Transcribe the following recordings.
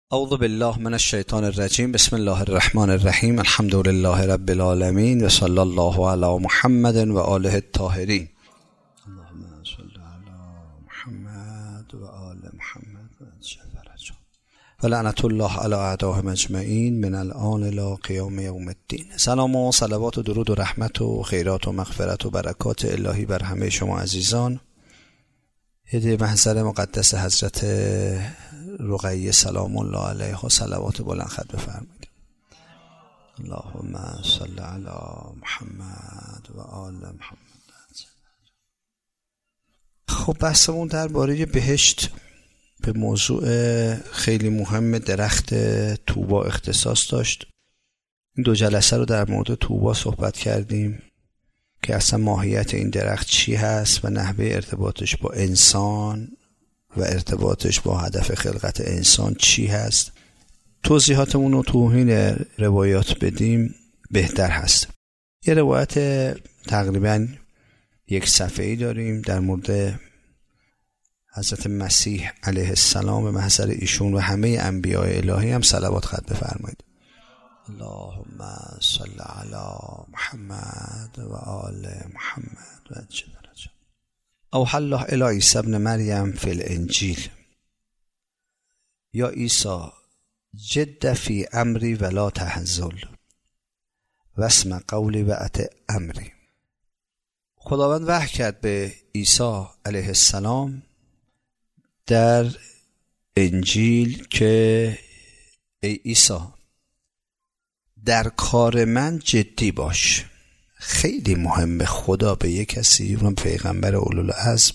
اعوذ بالله من الشیطان الرجیم. بسم الله الرحمن الرحیم. الحمد لله رب العالمین و صلی الله علی محمد و آله الطاهرین. اللهم صل علی محمد و آل محمد و لعنت الله علی اعدائهم اجمعین من الآن الی قیام یوم الدین. سلام و صلوات و درود و رحمت و خیرات و مغفرت و برکات الهی بر همه شما عزیزان. هدیه محضر مقدس حضرت رقیه سلام الله علیها صلوات بلند خط بفرمایید. اللهم صل علی محمد و آل محمد. خب بحثمون درباره بهشت به موضوع خیلی مهم درخت طوبا اختصاص داشت. این 2 جلسه رو در مورد طوبا صحبت کردیم که اصلا ماهیت این درخت چی هست و نحوه ارتباطش با انسان و ارتباطش با هدف خلقت انسان چی هست. توضیحاتمون رو توهین روایات بدیم بهتر هست. یه روایت تقریبا 1 صفحه‌ای داریم در مورد حضرت مسیح علیه السلام به محضر ایشون و همه انبیاء الهی هم صلوات خط بفرمایید. اللهم صل علی محمد و آل محمد و اجل درجه. اوحی الله الی عیسی ابن مریم فی الانجیل یا عیسی جد فی امری ولا تهزل واسمع قولی و اطع امری. خداوند وحی کرد به عیسی علیه السلام در انجیل که ای عیسی در کار من جدی باش. خیلی مهمه خدا به یک کسی، اونم پیغمبر اولوالعزم،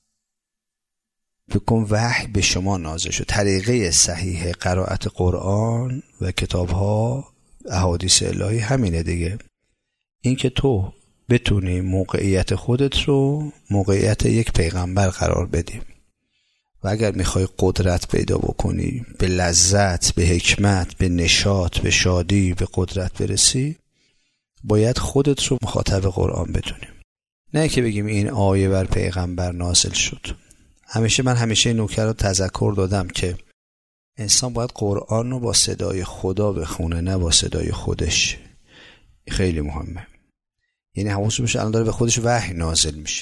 بکن وحی به شما نازل شد. طریقه صحیح قرائت قرآن و کتابها احادیث الهی همینه دیگه. این که تو بتونی موقعیت خودت رو موقعیت یک پیغمبر قرار بدی و اگر میخوای قدرت پیدا بکنی، به لذت، به حکمت، به نشاط، به شادی، به قدرت برسی، باید خودت رو مخاطب قرآن بدونی. نه که بگیم این آیه بر پیغمبر نازل شد. من همیشه این نکته رو تذکر دادم که انسان باید قرآن رو با صدای خدا بخونه، نه با صدای خودش. خیلی مهمه. یعنی حواسش باشه الان داره به خودش وحی نازل میشه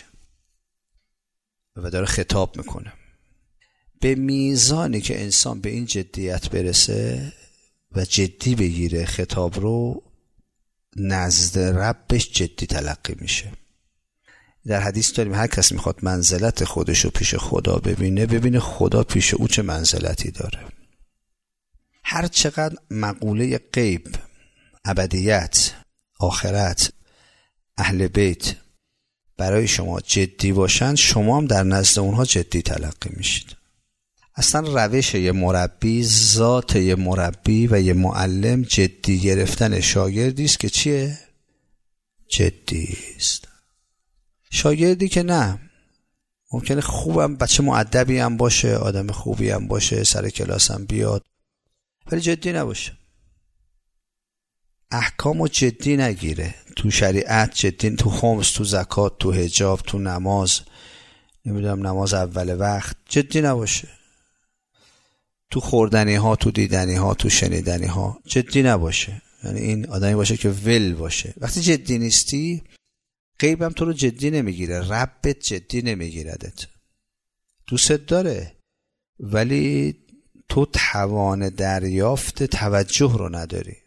و داره خطاب میکنه. به میزانی که انسان به این جدیت برسه و جدی بگیره خطاب رو، نزد ربش جدی تلقی میشه. در حدیث داریم هر کس میخواد منزلت خودش رو پیش خدا ببینه خدا پیش او چه منزلتی داره. هر چقدر مقوله غیب، ابدیت، آخرت، اهل بیت برای شما جدی باشن، شما هم در نزد اونها جدی تلقی میشید. اصلا روش یه مربی، ذات یه مربی و یه معلم جدی گرفتن شاگردی است که چیه؟ جدی است. شاگردی که نه ممکنه خوبم بچه مؤدبی هم باشه، آدم خوبی هم باشه، سر کلاس هم بیاد، ولی جدی نباشه، احکامو جدی نگیره، تو شریعت جدی، تو خمس، تو زکات، تو حجاب، تو نماز، نمیدونم نماز اول وقت جدی نباشه، تو خوردنی ها، تو دیدنی ها، تو شنیدنی ها جدی نباشه. یعنی این آدمی باشه که ول باشه. وقتی جدی نیستی، غیبم تو رو جدی نمیگیره، ربت جدی نمیگیردت. دوستت داره ولی تو توان دریافت توجه رو نداری.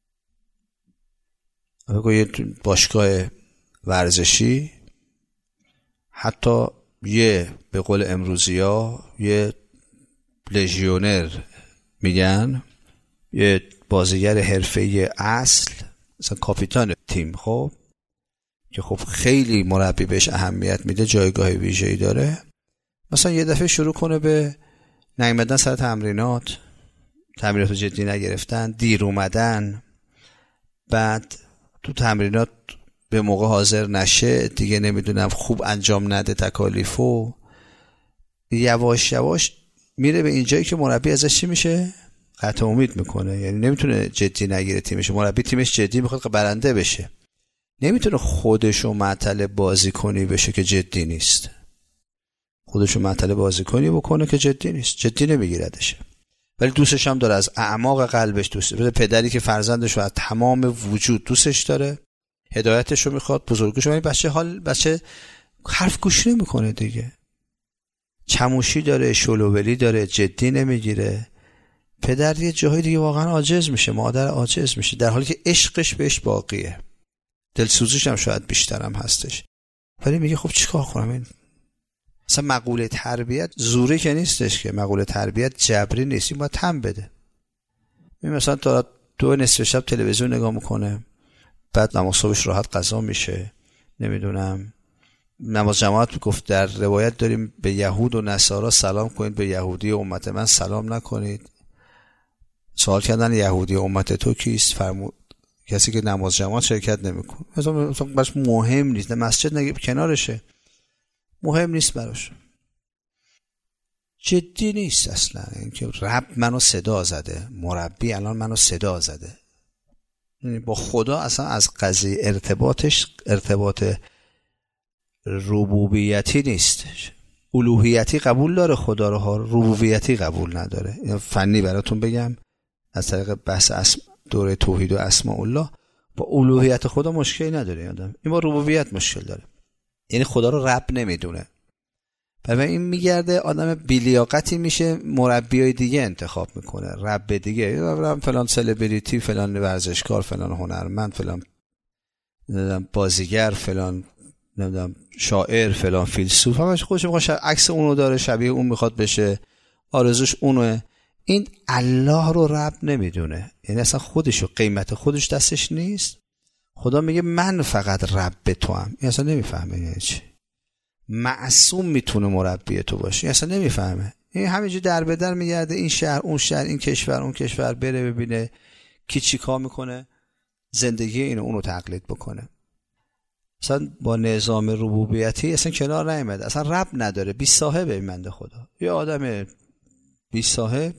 بگو یه باشگاه ورزشی، حتی یه به قول امروزیا یه لژیونر میگن، یه بازیگر حرفه‌ای اصل، مثلا کاپیتان تیم، خب که خب خیلی مربی بهش اهمیت میده، جایگاه ویژه‌ای داره، مثلا یه دفعه شروع کنه به نیامدن سر تمرینات رو جدی نگرفتن، دیر اومدن، بعد تو تمرینات به موقع حاضر نشه، دیگه نمیدونم خوب انجام نده تکالیفو، یواش یواش میره به اینجایی که مربی ازش چی میشه؟ قطع امید میکنه. یعنی نمیتونه جدی نگیره تیمش. مربی تیمش جدی میخواد که برنده بشه، نمیتونه خودشو معطل بازیکنی بشه که جدی نیست. خودشو معطل بازیکنی بکنه که جدی نیست، جدی نمیگیردش. ولی دوستش هم داره، از اعماق قلبش دوست داره. پدری که فرزندش رو از تمام وجود دوستش داره، هدایتش رو میخواد، بزرگش. ولی بچه حرف گوش نمیکنه دیگه، چموشی داره، شلوولی داره، جدی نمیگیره. پدر یه جاهای دیگه واقعا عاجز میشه، مادر عاجز میشه، در حالی که عشقش بهش باقیه، دلسوزیش هم شاید بیشترم هستش. ولی میگه خب چیکار کنم؟ این اصلا مقوله تربیت زوری که نیستش، که مقوله تربیت جبری نیست، این باید تم بده. این مثلا تا 2 نصف شب تلویزیون نگاه میکنه، بعد نماز صبحش راحت قضا میشه، نمیدونم نماز جماعت گفت در روایت داریم به یهود و نصارا سلام کنید، به یهودی امت من سلام نکنید. سوال کردن یهودی امت تو کیست؟ فرمود کسی که نماز جماعت شرکت نمیکنه. مثلا براش مهم نیست، مسجد نگه کنارشه، مهم نیست براش، جدی نیست اصلا. اینکه رب منو صدا زده، مربی الان منو صدا زده، یعنی با خدا اصلا از قضیه ارتباطش ارتباط ربوبیتی نیستش. الوهیتی قبول داره خدا رو ها، ربوبیتی قبول نداره. این فنی براتون بگم از طریق بحث دوره توحید و اسماء الله، با الوهیت خدا مشکلی نداره آدم، این با ربوبیت مشکل داره، یعنی خدا رو رب نمیدونه. برای این میگرده آدم بی‌لیاقتی میشه، مربیای دیگه انتخاب میکنه، رب دیگه، فلان سلبریتی، فلان ورزشکار، فلان هنرمند، فلان بازیگر، فلان نمیدونم شاعر، فلان فیلسوف، همش خودش میخواد عکس اونو داره، شبیه اون میخواد بشه، آرزوش اونه. این الله رو رب نمیدونه، یعنی اصلا خودشو، قیمت خودش دستش نیست. خدا میگه من فقط رب توام، این اصلا نمیفهمه یعنی چی. معصوم میتونه مربی تو باشه، این اصلا نمیفهمه. این همینجوری در به در میگرده، این شهر اون شهر، این کشور اون کشور، بره ببینه کی چی کار میکنه، زندگی اینو اونو تقلید بکنه. اصلا با نظام ربوبیتی اصلا کنار نیامده، اصلا رب نداره، بی صاحبه این بنده خدا، یه آدم بی صاحب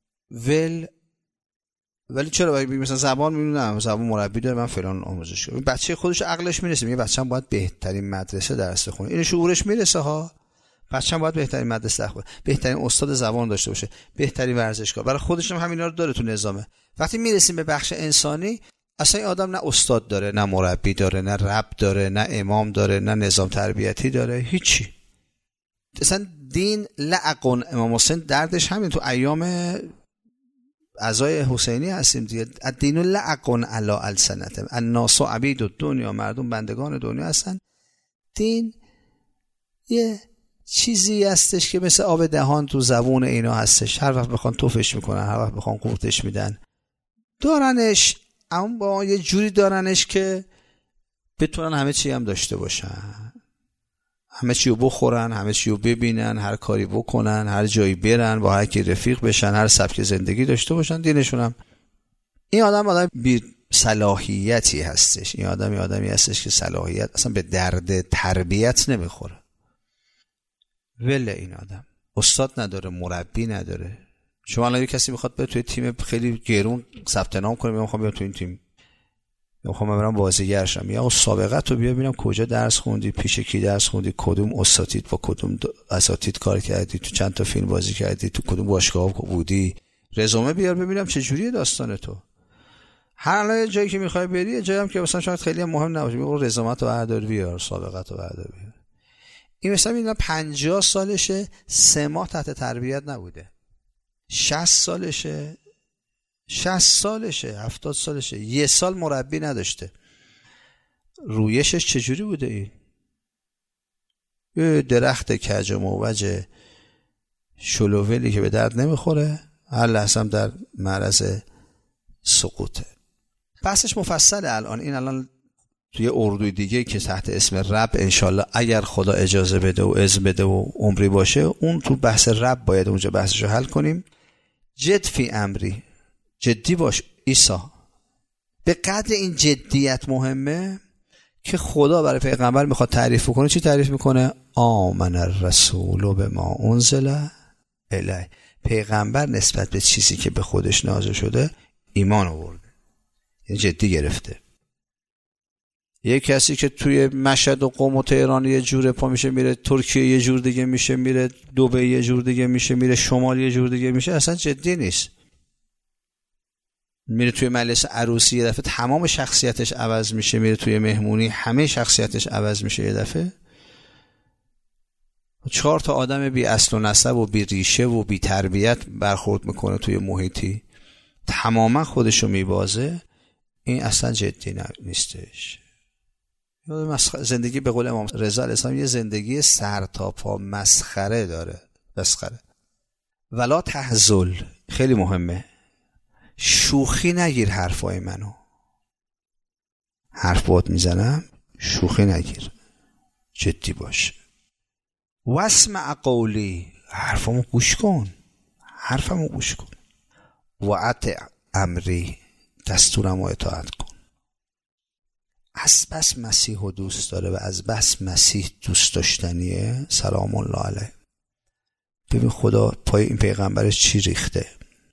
ولی چرا مثلا زبان میدونم، زبان مربی داره، من فلان آموزش کنم. بچه خودش عقلش میرسه، میگه بچه‌م باید بهترین مدرسه درس بخونه، این شعورش میرسه ها، بچه‌م باید بهترین مدرسه بخونه، بهترین استاد زبان داشته باشه، بهترین ورزشکار، برای خودش هم همینا رو داره تو نظامه. وقتی میرسیم به بخش انسانی، اصلا این آدم نه استاد داره، نه مربی داره، نه رب داره، نه امام داره، نه نظام تربیتی داره، هیچی. اصلا دین لعقون. امام حسین دردش همین، تو ایام عزای حسینی هستیم دیگه، الدین لعقون علی السنتهم الناس عبید الدنیا، مردم بندگان دنیا هستن. دین یه چیزی هستش که مثل آب دهان تو زبون اینا هستش، هر وقت بخوان توفش میکنن، هر وقت بخوان قورتش میدن، دارنش، اما با یه جوری دارنش که بتونن همه چی هم داشته باشن، همه چی رو بخورن، همه چی رو ببینن، هر کاری بکنن، هر جایی برن، با هر کی رفیق بشن، هر سبک زندگی داشته باشن، دینشون هم. این آدم بی صلاحیتی هستش، این آدمی هستش که صلاحیت اصلا به درد تربیت نمیخوره. ولی این آدم استاد نداره، مربی نداره. شما الان کسی میخواد به توی تیم خیلی گرون ثبت نام کنه، میخوام بیام تو این تیم، میخوام برم بازیگر شم، یا سابقه تو بیا ببینم کجا درس خوندی، پیش کی درس خوندی، کدوم اساتید با کدوم اساتید کار کردی، تو چند تا فیلم بازی کردی، تو کدوم باشگاه بودی، رزومه بیار ببینم چه جوریه داستان تو. هر جایی که میخوای بری، جایی هم که مثلا شاید خیلی مهم نباشه، میگم رزومه تو بردار بیار، سابقه تو بردار بیار. این مثلا اینا 50 سالشه 3 ماه تحت تربیت نبوده، 60 سالشه 70 سالشه 1 سال مربی نداشته. رویشش چجوری بوده؟ این یه درخت کج و موج شلوولی که به درد نمیخوره، هر لحظه هم در معرض سقوطه. بحثش مفصله الان. این الان توی اردوی دیگه که تحت اسم رب، انشالله اگر خدا اجازه بده و اذن بده و عمری باشه، اون تو بحث رب باید اونجا بحثشو حل کنیم. جد فی امری، جدی باش عیسی. به قدر این جدیت مهمه که خدا برای پیغمبر میخواد تعریف کنه. چی تعریف میکنه؟ آمن الرسول بما انزل الیه. پیغمبر نسبت به چیزی که به خودش نازل شده ایمان آورده، یعنی جدی گرفته. یه کسی که توی مشهد و قم و تهران یه جوره پا میشه میره ترکیه، یه جور دیگه میشه میره دبی، یه جور دیگه میشه میره شمال، یه جور دیگه میشه، اصلا جدی نیست. میره توی مجلس عروسی یه دفعه تمام شخصیتش عوض میشه، میره توی مهمونی همه شخصیتش عوض میشه یه دفعه. 4 تا آدم بی اصل و نسب و بی ریشه و بی تربیت برخورد میکنه توی محیطی، تماما خودشو میبازه. این اصلا جدی نیستش. زندگی به قول امام رضا علیه السلام یه زندگی سر تا پا مسخره داره، مسخره. ولا تهزل، خیلی مهمه، شوخی نگیر حرفای منو. حرف بات میزنم شوخی نگیر، جدی باش. واسمع قولی، حرفمو گوش کن، حرفمو گوش کن. و اطع امری، دستورمو اطاعت کن. از بس مسیحو دوست داره و از بس مسیح دوست داشتنیه، سلام الله علیه. ببین خدا پای این پیغمبرش چی ریخته.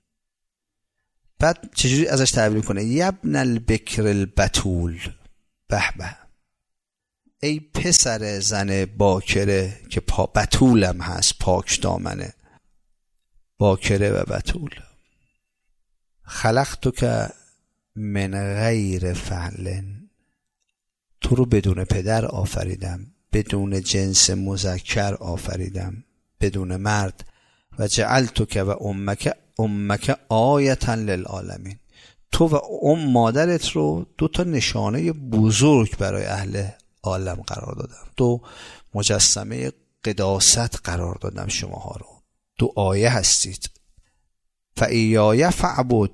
بعد چجوری ازش تعبیر کنه؟ یبن البکر البتول، به به، ای پسر زن باکره که بتولم هست، پاک دامنه، باکره و بتول. خلقتو که من غیر فعل، تو رو بدون پدر آفریدم، بدون جنس مذکر آفریدم، بدون مرد. و جعلتو که و امک آیتا للعالمین، تو و مادرت رو 2 تا نشانه بزرگ برای اهل عالم قرار دادم، 2 مجسمه قداست قرار دادم شماها رو، 2 آیه هستید. فایای فعبد،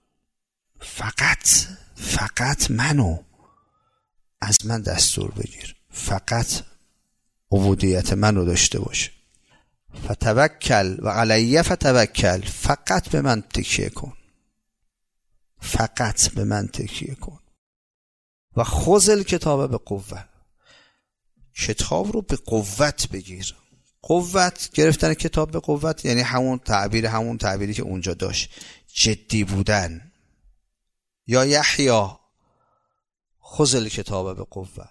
فقط منو، از من دستور بگیر، فقط عبودیت منو داشته باش. فتوکل و علیه فتوکل، فقط به من تکیه کن، فقط به من تکیه کن. و خذ الکتاب به قوه، کتاب رو به قوت بگیر. قوت گرفتن کتاب به قوت یعنی همون تعبیری که اونجا داشت، جدی بودن. یا یحیی خذ الکتاب به قوه،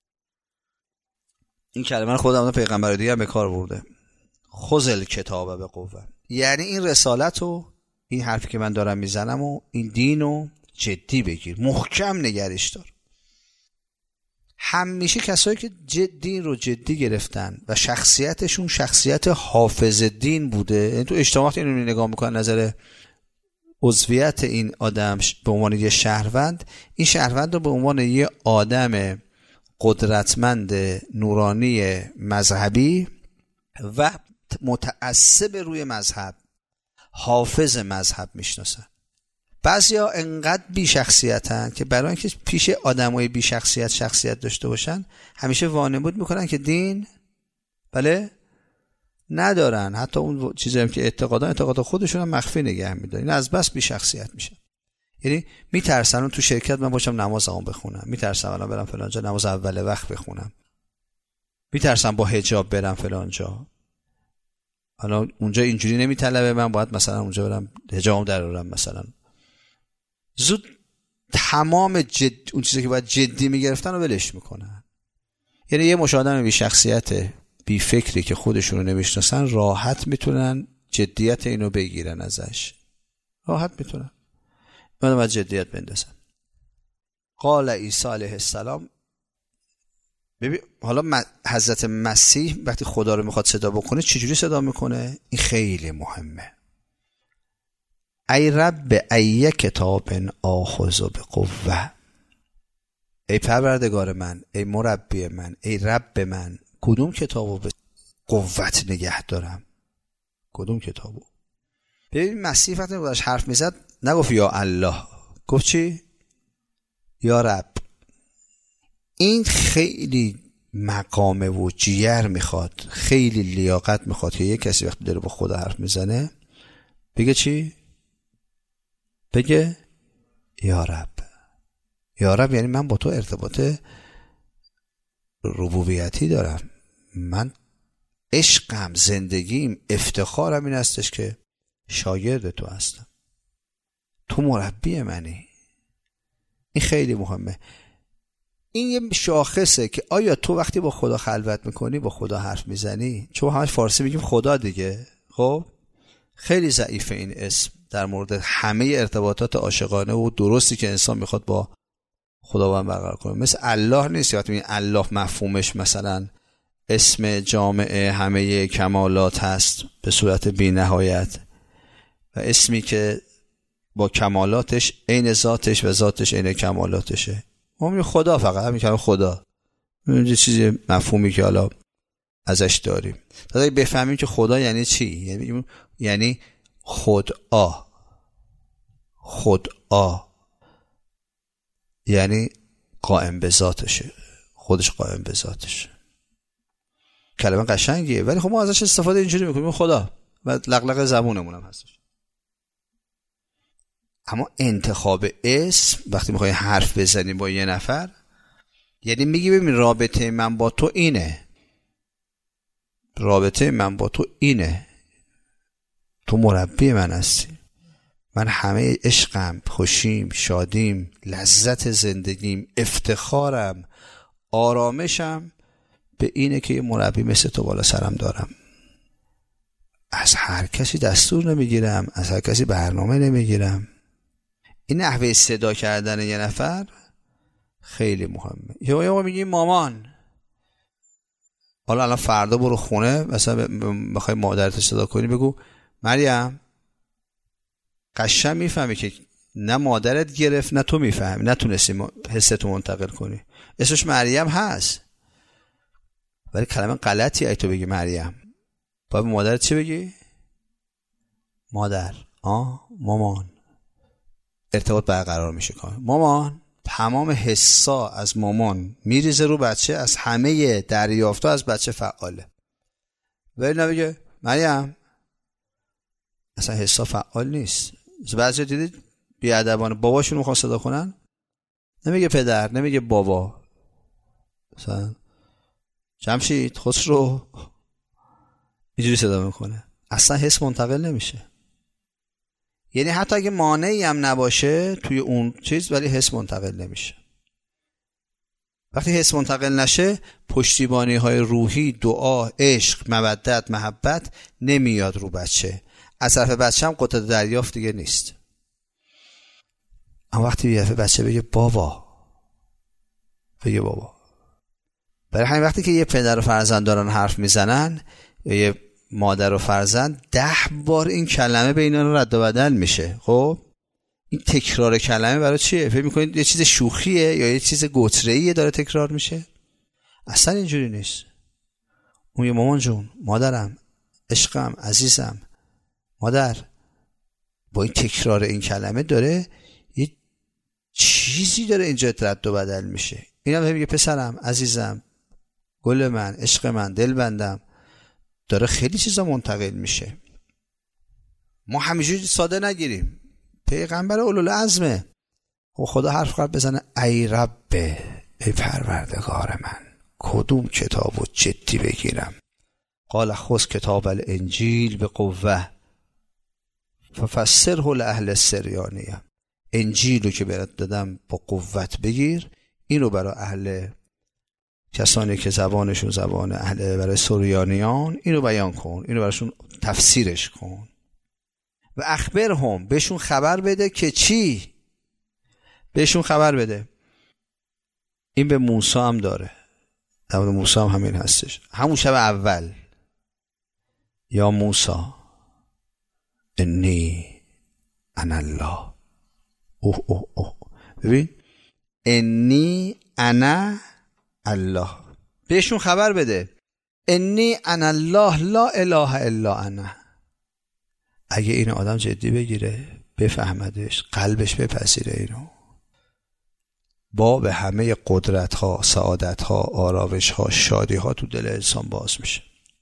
این کلمه رو خودم پیغمبر دیگه هم به کار برده. خذ الکتاب به قوه یعنی این رسالت و این حرفی که من دارم میزنم و این دین رو جدی بگیر، محکم نگرش دار. همیشه کسایی که دین رو جدی گرفتن و شخصیتشون شخصیت حافظ دین بوده، یعنی تو اجتماعات اینو نگاه میکنن، نظر عضویت این آدم به عنوان یه شهروند، این شهروند رو به عنوان یه آدم قدرتمند نورانی مذهبی و متعصب روی مذهب، حافظ مذهب میشناسن. بعضیا انقدر بی شخصیتن که برای اینکه پیش آدمای بی شخصیت داشته باشن همیشه وانمود میکنن که دین بله ندارن، حتی اون چیزی هم که اعتقاد خودشون هم مخفی نگه میدارن، از بس بی شخصیت میشن. یعنی میترسن اون تو شرکت من باشم نمازمو بخونم، میترسن الان برم فلان جا نماز اول وقت بخونم، میترسن با حجاب برم فلان جا، حالا اونجا اینجوری نمیطلبه من باید مثلا اونجا برم حجابم درارم مثلا. زود تمام اون چیزی که باید جدی میگرفتن رو ولش میکنن. یعنی یه مش آدم بی شخصیت بی فکری که خودشون رو نمیشناسن راحت میتونن جدیت اینو بگیرن ازش، راحت میتونن من باید جدیت بندازن. قال عیسی علیه السلام، ببین حالا حضرت مسیح وقتی خدا رو میخواد صدا بکنه چجوری صدا میکنه؟ این خیلی مهمه. ای رب ای کتاب آخذ بقوه، ای پروردگار من، ای مربی من، ای رب من، کدوم کتابو به قوت نگه دارم؟ کدوم کتابو؟ ببین مسیح وقتی خودش حرف میزد نگفت یا الله، گفت چی؟ یا رب. این خیلی مقامه و جیر میخواد، خیلی لیاقت میخواد که یک کسی وقتی داره با خدا حرف میزنه بگه چی؟ بگه یا رب. یا رب یعنی من با تو ارتباط ربوبیتی دارم، من عشقم، زندگیم، افتخارم این هستش که شاگرد تو هستم، تو مربی منی. این خیلی مهمه. این یه شاخصه که آیا تو وقتی با خدا خلوت میکنی، با خدا حرف میزنی، چون همش فارسی میگیم خدا دیگه، خب خیلی ضعیفه این اسم در مورد همه ارتباطات عاشقانه و درستی که انسان میخواد با خداوند برقرار کنه. مثل الله نیست. وقتی میگیم الله مفهومش مثلا اسم جامعه همه کمالات هست به صورت بی نهایت و اسمی که با کمالاتش عین ذاتش و ذاتش عین کمالاتشه. ما میگیم خدا، فقط همین کلمه خدا یه چیزی مفهومی که حالا ازش داریم. تا بفهمیم که خدا یعنی چی، یعنی خدا یعنی قائم به ذاتشه، خودش قائم به ذاتشه. کلمه قشنگیه ولی خب ما ازش استفاده اینجوری میکنیم خدا و لغلق زبونمون هم هستش. اما انتخاب اسم وقتی میخوای حرف بزنیم با یه نفر، یعنی میگی ببین رابطه من با تو اینه، رابطه من با تو اینه، تو مربی من هستی، من همه عشقم، خوشیم، شادیم، لذت زندگیم، افتخارم، آرامشم به اینه که یه مربی مثل تو بالا سرم دارم. از هر کسی دستور نمیگیرم، از هر کسی برنامه نمیگیرم. این نحوه صدا کردن یه نفر خیلی مهمه. یا میگی مامان، حالا الان فردا برو خونه مثلا بخوای مادرت صدا کنی بگو مریم. قشنگ میفهمی که نه مادرت گرفت نه تو میفهمی، نتونستی حستو منتقل کنی. اسمش مریم هست ولی کلمه غلطی ای تو بگی مریم. باید مادرت چی بگی؟ مادر. مامان. ارتباط برقرار میشه کنه. مامان. تمام حسا از مامان میریزه رو بچه، از همه دریافتا از بچه فعاله. ولی نمیگه مریم. اصلا حسا فعال نیست. بعضی دیدید بیادبانه باباشون میخوان صدا کنن، نمیگه پدر، نمیگه بابا، مثلا جمشید، خسرو، اینجوری صدا میکنه. اصلا حس منتقل نمیشه. یعنی حتی اگه مانعی هم نباشه توی اون چیز ولی حس منتقل نمیشه. وقتی حس منتقل نشه پشتیبانی های روحی، دعا، عشق، مودت، محبت نمیاد رو بچه. از طرف بچه هم قدرت دریافت دیگه نیست. اما وقتی بیافه بچه بگه بابا، بگه بابا. برای همین وقتی که یه پدر و فرزند دارن حرف میزنن یا یه مادر و فرزند 10 بار این کلمه بین اینا رد و بدل میشه. خب این تکرار کلمه برای چیه؟ فکر میکنید یه چیز شوخیه یا یه چیز گتره‌ایه داره تکرار میشه؟ اصلا اینجوری نیست. اون یه مامان جون، مادرم، عشقم، عزیزم، مادر، با این تکرار این کلمه داره یه چیزی داره اینجا رد و بدل میشه. این هم میگه پسرم، عزیزم، گل من، عشق من، دل بندم، داره خیلی چیزا منتقل میشه. ما همینجوری ساده نگیریم. پیغمبر اولوالعزمه و خدا حرف قرار بزنه ای ربه، ای پروردگار من، کدوم کتابو جدی بگیرم؟ قال خذ کتاب الانجیل به قوه ففسره لأهل السریانیه. انجیلو که برات دادم با قوت بگیر، اینو برای اهل کسانی که زبانشون زبان اهل برای سریانیان اینو بیان کن، اینو براشون تفسیرش کن. و اخبرهم، بهشون خبر بده که چی؟ بهشون خبر بده. این به موسی هم داره، در مورد موسی هم همین هستش. همون شب اول یا موسی انی انا الله. ببین انی انا الله، بهشون خبر بده انی انا الله لا اله الا انا. اگه این آدم جدی بگیره، بفهمدش، قلبش بپذیره، اینو با به همه قدرت ها، سعادت ها، آرامش ها، شادی ها تو دل انسان باز میشه.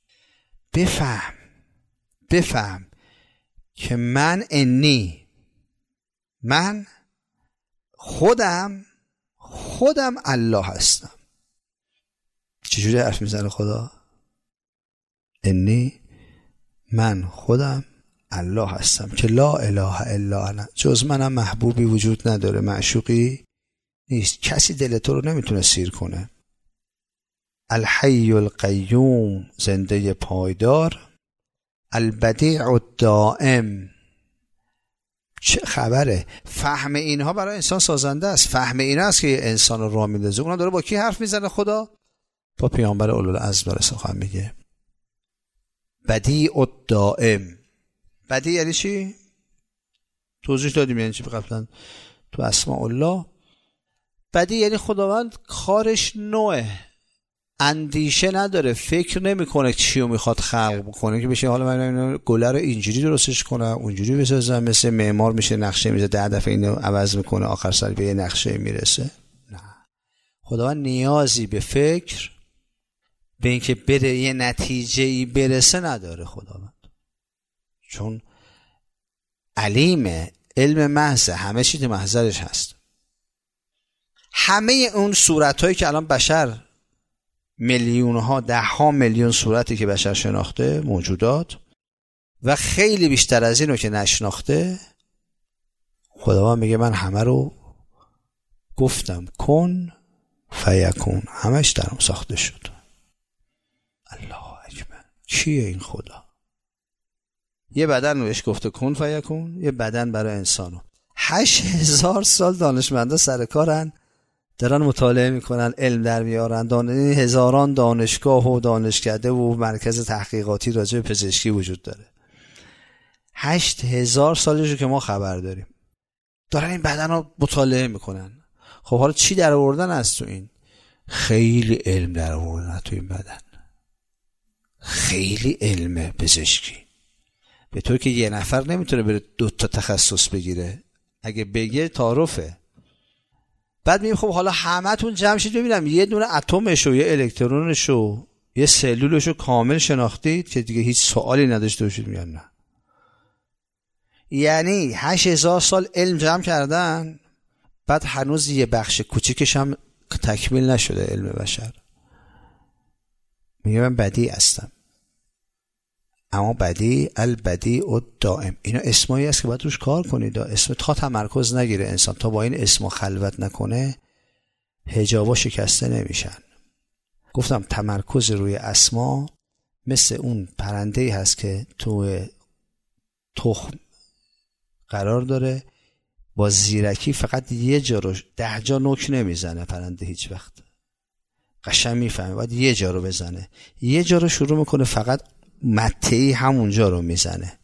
بفهم که من انی، من خودم الله هستم. چجوری حرف میزنه خدا؟ انی، من خودم الله هستم که لا اله الا انا، جز منم محبوبی وجود نداره، معشوقی نیست. کسی دل تو رو نمیتونه سیر کنه. الحی القیوم، زنده پایدار. البدیع الدائم. چه خبره؟ فهم اینها برای انسان سازنده است. فهم اینا است که انسان رو راه میندازه. اونا داره با کی حرف میزنه؟ خدا با پیامبر اولوالعزم داره سخن میگه. بدیع الدائم. بدیع یعنی چی؟ توضیح دادیم یعنی چی قبلا تو اسماء الله. بدیع یعنی خداوند کارش نوعه، اندیشه نداره، فکر نمیکنه چیو میخواد خلق بکنه که بشه حالا من گله رو اینجوری درستش کنم اونجوری بسازم. مثل معمار میشه نقشه میزه 10 دفعه اینو عوض میکنه آخر سر به یه نقشه میرسه. نه، خداوند نیازی به فکر، به اینکه بره یه نتیجه‌ای برسه نداره خداوند، چون علیمه، علم محض، همه چیز محضرش هست. همه اون صورتایی که الان بشر میلیون‌ها، 10 میلیون صورتی که بشر شناخته، موجودات، و خیلی بیشتر از اینو که نشناخته، خداوند میگه من همه رو گفتم کن فیکون، همش درم ساخته شد. الله اکبر. چیه این خدا؟ یه بدن رو بهش گفته کن فیکون، یه بدن برای انسانو. 8000 سال دانشمندا سر کارن، دارن مطالعه میکنن، علم در میارن. هزاران دانشگاه و دانشکده و مرکز تحقیقاتی راجع به پزشکی وجود داره. 8000 سالشو که ما خبر داریم دارن این بدن رو مطالعه میکنن. خب حالا چی در آوردن از تو این؟ خیلی علم در آوردن تو این بدن، خیلی علم پزشکی، به طور که یه نفر نمیتونه بره 2 تا تخصص بگیره، اگه بگه تعارفه. بعد میگم خب حالا همتون جمع شید ببینم یه دونه اتمشو، یه الکترونشو، یه سلولشو کامل شناختید که دیگه هیچ سوالی نداشته باشید؟ میگن نه. یعنی 8000 سال علم جمع کردن، بعد هنوز یه بخش کوچیکش هم تکمیل نشده علم بشر. میگم من بدیع هستم، اما بدیع، البدیع الدائم، اینا اسمایی هست که باید روش کار کنید. اسم تا تمرکز نگیره انسان، تا با این اسم خلوت نکنه، حجابا شکسته نمیشن. گفتم تمرکز روی اسما مثل اون پرنده‌ای هست که تو تخم قرار داره، با زیرکی فقط یه جا رو 10 جا نوک نمیزنه پرنده هیچ وقت. قشنگ میفهمه باید یه جا رو بزنه، یه جا رو شروع میکنه فقط متعی همونجا رو میزنه.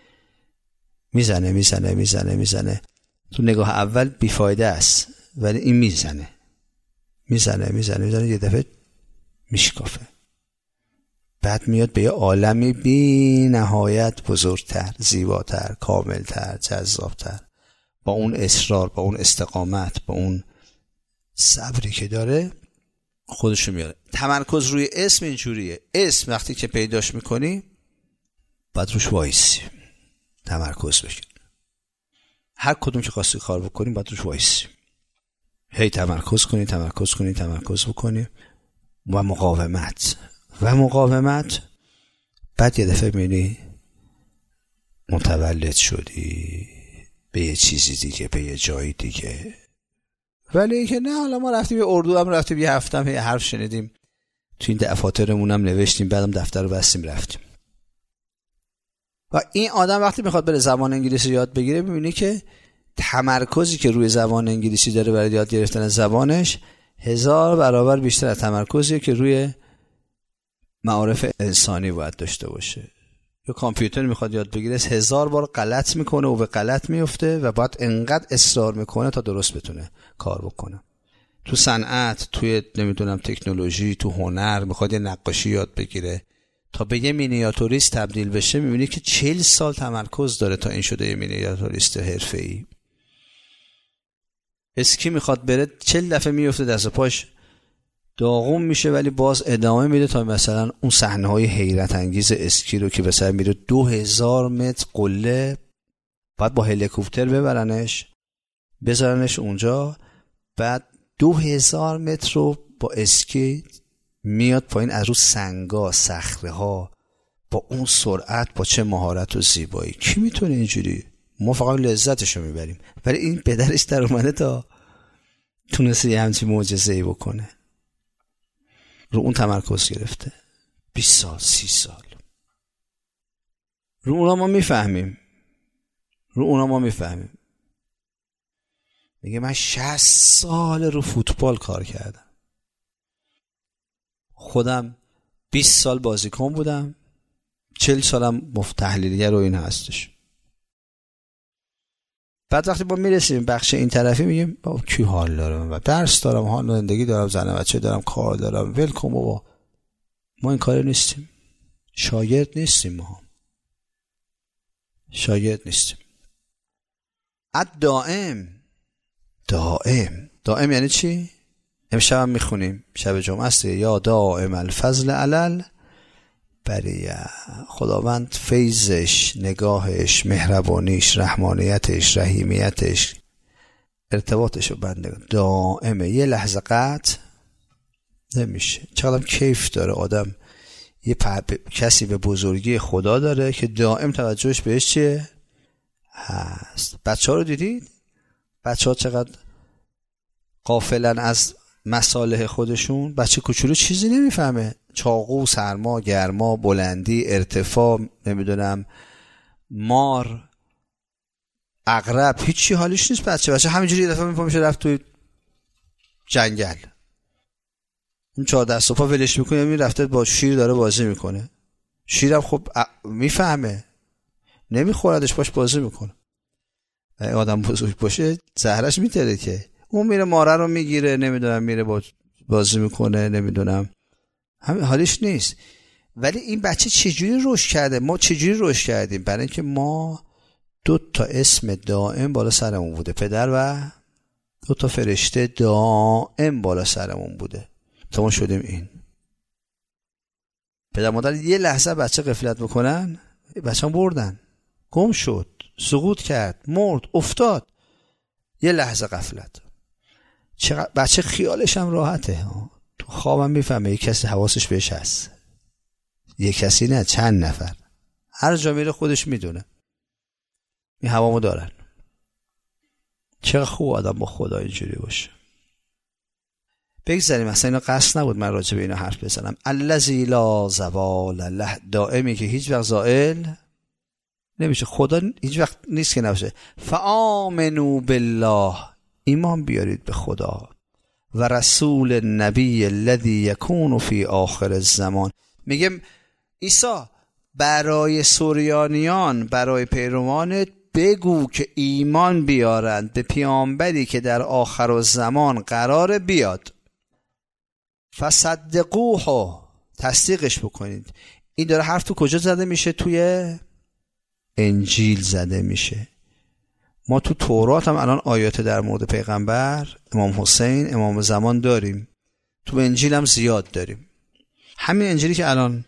تو نگاه اول بیفایده است، ولی این میزنه یه دفعه میشکافه. بعد میاد به یه عالمی بی نهایت بزرگتر، زیباتر، کاملتر، جذابتر، با اون اصرار، با اون استقامت، با اون صبری که داره خودشو میاره. تمرکز روی اسم اینجوریه. اسم وقتی که پیداش میکنی باید روش وایسی، تمرکز بکن. هر کدوم که خواستی کار بکنی باید روش وایسی، هی تمرکز بکنی و مقاومت. بعد یه دفعه میبینی متولد شدی به یه چیزی دیگه، به یه جایی دیگه. ولی که نه، حالا ما رفتیم یه اردو هم رفتیم، یه هفته هم یه حرف شنیدیم، تو این دفاترمون هم نوشتیم، بعدم دفتر رو بستیم رفتیم. و این آدم وقتی میخواد بره زبان انگلیسی یاد بگیره، میبینی که تمرکزی که روی زبان انگلیسی داره برای یاد گرفتن زبانش 1000 برابر بیشتر از تمرکزی که روی معارف انسانی باید داشته باشه. یا کامپیوتر میخواد یاد بگیره 1000 بار غلط میکنه و به غلط میفته و باید انقدر اصرار میکنه تا درست بتونه کار بکنه. تو صنعت، توی نمیدونم تکنولوژی، تو هنر میخواد یه نقاشی یاد بگیره تا به یه مینیاتوریست تبدیل بشه، میبینی که 40 سال تمرکز داره تا این شده یه مینیاتوریست حرفه‌ای. اسکی میخواد بره 40 دفعه میفته، دست و پاش داغون میشه، ولی باز ادامه میده تا مثلا اون صحنه‌های حیرت انگیز اسکی رو که مثلا میره 2000 متر قله، بعد با هلیکوپتر بذارنش اونجا، بعد 2000 متر رو با اسکی میاد پایین از رو سنگا، صخره ها، با اون سرعت، با چه مهارت و زیبایی. کی میتونه اینجوری؟ ما فقط لذتشو میبریم، ولی این پدرش در اومده تا تونسته یه همچین معجزه‌ای بکنه. رو اون تمرکز گرفته 20 سال 30 سال. رو اونا ما میفهمیم. میگه من 60 سال رو فوتبال کار کردم، خودم 20 سال بازیکن بودم، 40 سالم تحلیلیه رو این هستش. بعد وقتی ما میرسیم بخش این طرفی میگیم بابا کی حال داره، من درس دارم، حال زندگی دارم، زن بچه دارم، کار دارم، ول کن بابا. ما این کار نیستیم، شاگرد نیستیم، ما شاگرد نیستیم. دائم یعنی چی؟ امشب هم میخونیم، شب جمعه است، یا دائم الفضل علل بریه. خداوند فیضش، نگاهش، مهربانیش، رحمانیتش، رحیمیتش، ارتباطش رو بنده دائمه، یه لحظه قطع نمیشه. چقدر کیف داره آدم یه کسی به بزرگی خدا داره که دائم توجهش بهش چیه هست. بچه ها رو دیدید؟ بچه ها چقدر غافلن از مصالح خودشون. بچه کوچولو چیزی نمیفهمه، چاقو، سرما، گرما، بلندی، ارتفاع، نمیدونم مار، عقرب، هیچی حالیش نیست. بچه همینجوری یه دفعه میشه رفت توی جنگل، اون 14 صبح ولش میکنه، می رفته با شیر داره بازی میکنه. شیرم خب میفهمه، نمیخوردش، باش بازی میکنه. آدم بزرگ باشه زهرش میتره که اون میره ماره رو میگیره، نمیدونم میره بازی میکنه، نمیدونم همین حالیش نیست. ولی این بچه چجوری رشد کرده؟ ما چجوری رشد کردیم؟ برای اینکه ما 2 اسم دائم بالا سرمون بوده، پدر و 2 فرشته دائم بالا سرمون بوده تا ما شدیم این. پدر مادر یه لحظه بچه غفلت بکنن، بچه هم بردن، گم شد، سقوط کرد، مرد، افتاد، یه لحظه غفلت. بچه خیالش هم راحته، تو خوابم میفهمه یک کسی حواسش بهش هست، یک کسی نه، چند نفر، هر جا میره خودش میدونه. این هوامو دارن. چقدر خوب آدم با خدا اینجوری باشه. بگذاریم، اصلا اینا قصد نبود من راجع به اینا حرف بزنم. الذی لا زوال له، دائمی که هیچ وقت زائل نمیشه. خدا هیچ وقت نیست که نباشه. فآمنوا بالله، ایمان بیارید به خدا، و رسول النبی الذی یکون فی آخر الزمان. میگم عیسی برای سوریانیان، برای پیروانت بگو که ایمان بیارند به پیامبری که در آخر الزمان قرار بیاد. فصدقوه، تصدیقش بکنید. این داره حرف تو کجا زده میشه؟ توی انجیل زده میشه. ما تو تورات هم الان آیات در مورد پیغمبر، امام حسین، امام زمان داریم. تو انجیل هم زیاد داریم. همین انجیلی که الان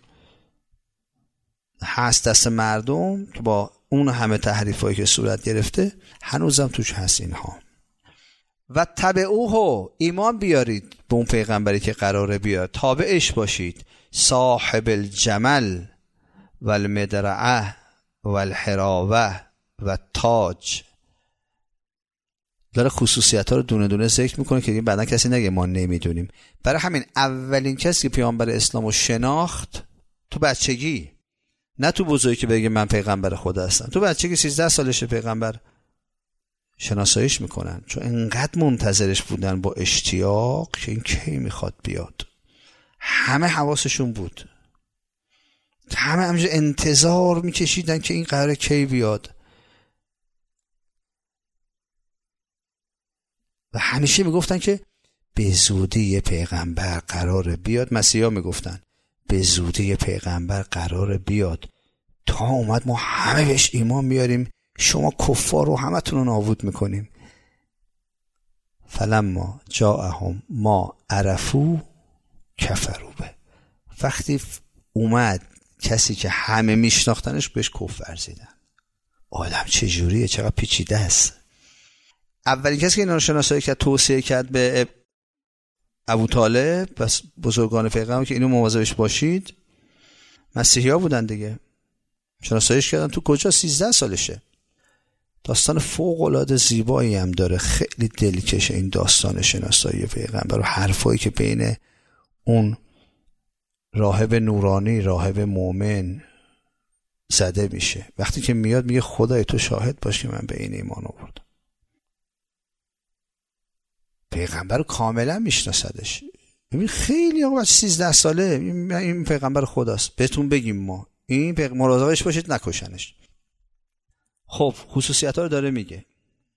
هست دست مردم که با اون همه تحریفایی که صورت گرفته هنوزم توش هست اینها. و تبعوه، ایمان بیارید به اون پیغمبری که قراره بیاد، تابعش باشید. صاحب الجمل و المدرعه و الحراوه و تاج. داره خصوصیت ها رو دونه دونه ذکر میکنه که بعدا کسی نگه ما نمیدونیم. برای همین اولین کسی که پیامبر اسلام رو شناخت تو بچگی، نه تو بزرگی که بگه من پیغمبر خدا هستم، تو بچگی 13 سالشه پیغمبر شناساییش میکنن، چون انقدر منتظرش بودن با اشتیاق که این کی میخواد بیاد. همه حواسشون بود، همه همینجور انتظار میکشیدن که این قراره کی بیاد. و همیشه میگفتن که به زودی یه پیغمبر قراره بیاد. مسیحا میگفتن به زودی یه پیغمبر قراره بیاد، تا اومد ما همه بهش ایمان میاریم، شما کفار رو همه تون رو نابود میکنیم. فلما جاءهم ما عرفو کفروا به، وقتی اومد کسی که همه میشناختنش بهش کفر ورزیدن. آدم چجوریه؟ چقدر پیچیده است. اولین کسی که اینا رو شناسایی کرد، توصیه کرد به ابو طالب بس بزرگان پیغمبر که اینو مواظبش باشید، مسیحی ها بودن دیگه. شناساییش کردن تو کجا؟ 13 سالشه. داستان فوق‌العاده زیبایی هم داره، خیلی دلکشه این داستان شناسایی پیغمبر و حرفایی که بین اون راهب نورانی راهب مؤمن زده میشه. وقتی که میاد میگه خدای تو شاهد باش که من به این ایمان آوردم. پیغمبر رو کاملا میشناسدش. ببین خیلی آقا 13 ساله این پیغمبر خداست، بهتون بگیم ما این مراقبش باشید نکشنش. خب خصوصیت‌ها رو داره میگه.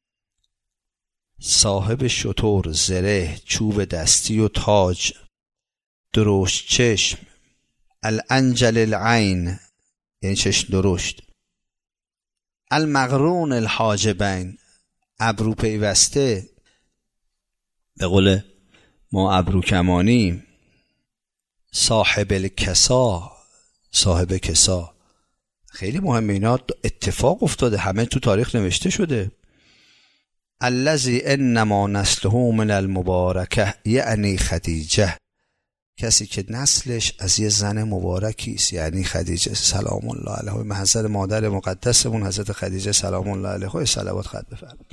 صاحب شتر، زره، چوب دستی و تاج، درشت چشم، الانجل العین یعنی چشم درشت، المقرون الحاجبین ابرو پیوسته، به قول ما ابرو کمانی، صاحب الکسا صاحب کسا. خیلی مهمه، اینا اتفاق افتاده، همه تو تاریخ نوشته شده. الذی انما نسله من المبارکه یعنی خدیجه، کسی که نسلش از یه زن مبارکی است، یعنی خدیجه سلام الله علیها، محضر مادر مقدسمون حضرت خدیجه سلام الله علیها. صلوات خط بفرمایید.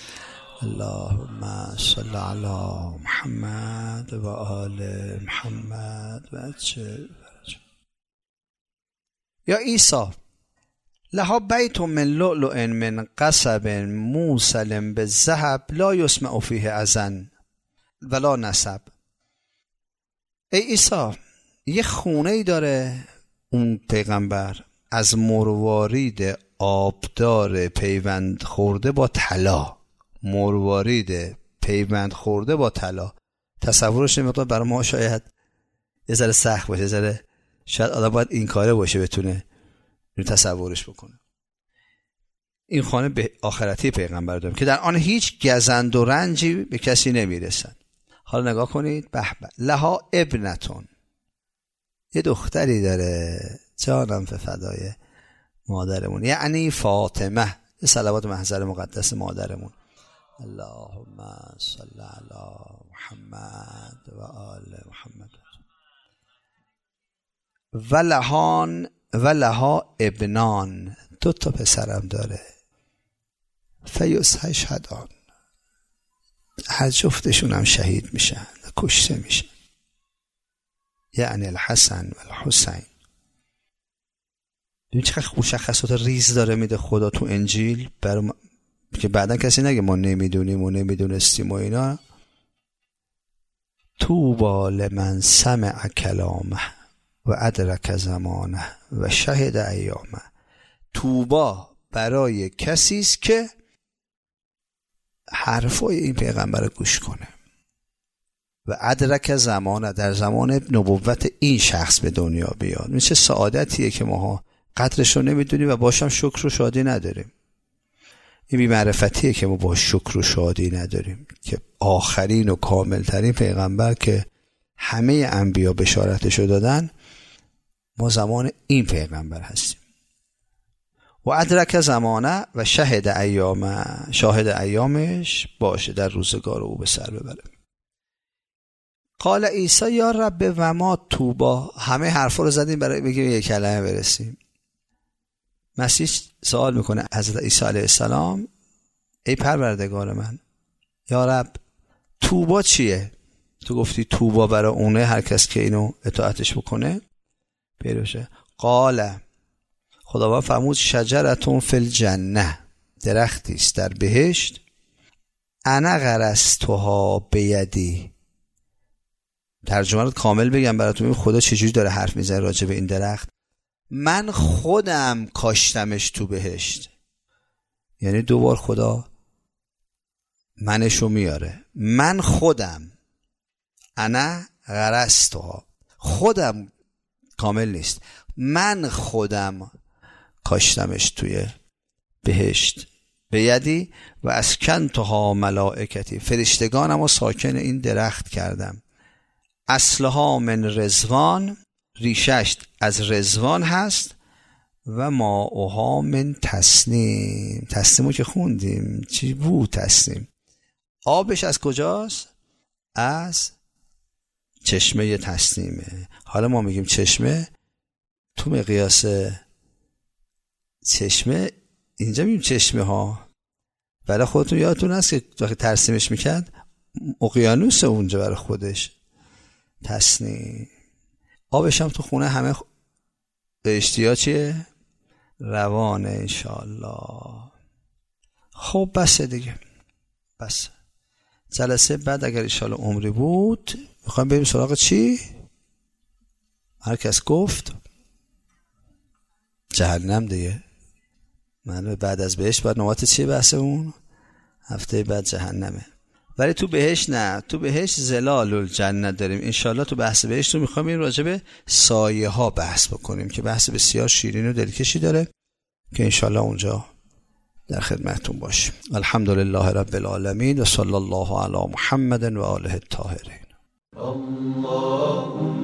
اللهم صل علی محمد و آل محمد و عجل فرجه. یا عیسی لها بیت من لؤلؤ من قصب موصل بالذهب لا یسمع فیه اذن ولا نسب. ای عیسی یه خونه ای داره اون پیغمبر از مروارید آبدار پیوند خورده با طلا. مروارید پیوند خورده با طلا. تصورش نمی‌کنم، برای ما شاید یه ذره سخت باشه، یه ذره شاید آدم باید این کاره باشه بتونه تصورش بکنه. این خانه به آخرتی پیغمبر داریم که در آن هیچ گزند و رنجی به کسی نمیرسن. حالا نگاه کنید، به به، لها ابنتون، یه دختری داره، جانم به فدای مادرمون، یعنی فاطمه. یه صلوات محضر مقدس مادرمون. اللهم صل علی محمد و آل محمد. و لها ابنان، 2 پسرم داره، فیستشهدان، هر جفتشون هم شهید میشن، کشته میشن، یعنی الحسن و الحسین. ببین چقدر مشخصات ریز داره میده خدا تو انجیل، که بعدا کسی نگه ما نمیدونیم و نمیدونستیم و اینا. طوبی لمن سمع کلامه و ادرک زمانه و شهد ایامه. طوبا برای کسی است که حرفای این پیغمبر رو گوش کنه و ادرک زمانه، در زمان نبوت این شخص به دنیا بیاد. این چه سعادتیه که ماها قدرش رو نمیدونیم و باشم شکر و شادی نداریم. این بی‌معرفتیه که ما با شکر و شادی نداریم که آخرین و کاملترین پیغمبر که همه انبیا بشارتشو دادن، ما زمان این پیغمبر هستیم. و ادرک زمانه و شهد ایامه، شاهد ایامش باشه، در روزگار او به سر ببره. قال عیسی یا رب و ما طوبا. همه حرفا رو زدیم برای بگیم یک کلمه برسیم. مسیح سوال میکنه حضرت عیسی علیه السلام، ای پروردگار من، یا رب طوبا چیه؟ تو گفتی طوبا برای اونه هر کس که اینو اطاعتش بکنه پیروشه. قال، خداوند فرمود شجرتون فی الجنه، درختی است در بهشت، انا غرستها بیدی. ترجمه رو کامل بگم براتون خدا چجوری داره حرف میزنه راجع به این درخت. من خودم کاشتمش تو بهشت. یعنی 2 بار خدا منشو میاره. من خودم، انا غرستها، خودم کامل نیست، من خودم کاشتمش توی بهشت. بیدی و اسکنتها ملائکتی، فرشتگانم رو ساکن این درخت کردم. اصلها من رضوان، ریشش از رضوان هست، و ماؤها من تسنیم. تسنیمو که خوندیم چی بود؟ تسنیم آبش از کجاست؟ از چشمه تسنیمه. حالا ما میگیم چشمه، تو مقیاس چشمه اینجا میگیم چشمه ها، برای خودتون یادتون هست که وقتی ترسیمش میکرد اقیانوس اونجا برای خودش تصنیم. آبش هم تو خونه همه بهشتیا چیه؟ روانه انشاءالله. خب بسه دیگه، بس. جلسه بعد اگر انشاءالله عمری بود میخوایم بریم سراغ چی؟ هر کس گفت جهنم دیگه. من بعد از بهشت بعد نوبت چیه بحث اون؟ هفته بعد جهنمه. ولی تو بهشت نه، تو بهشت ظلال الجنه داریم انشالله. تو بحث بهشت رو میخوایم این راجع به سایه ها بحث بکنیم که بحث بسیار شیرین و دلکشی داره که انشالله اونجا در خدمتتون باشیم. الحمدلله رب العالمین و صلی الله علی محمد و آله الطاهرین.